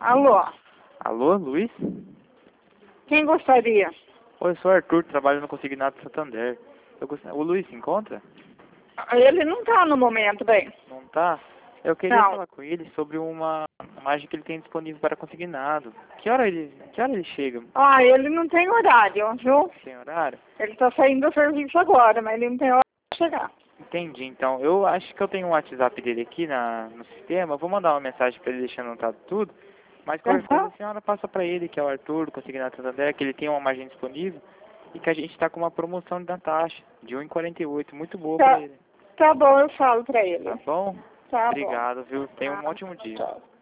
Alô? Alô, Luiz? Quem gostaria? Oi, eu sou o Arthur, trabalho no Consignado Santander. O Luiz se encontra? Ele não tá no momento, bem. Não tá? Eu queria Não. falar com ele sobre uma imagem que ele tem disponível para consignado. Que hora ele chega? Ah, ele não tem horário, viu? Tem horário? Ele tá saindo do serviço agora, mas ele não tem hora de chegar. Entendi, então. Eu acho que eu tenho um WhatsApp dele aqui no sistema. Eu vou mandar uma mensagem para ele deixando anotado tudo. Mas qualquer coisa Aham. a senhora passa para ele, que é o Arthur, do Consignado Santander, que ele tem uma imagem disponível e que a gente está com uma promoção da taxa de 1,48, muito boa para Tá, ele. tá bom, eu falo pra ele. Tá bom? Tá bom. Obrigado, viu? Tenha um Tá. ótimo dia. Tchau.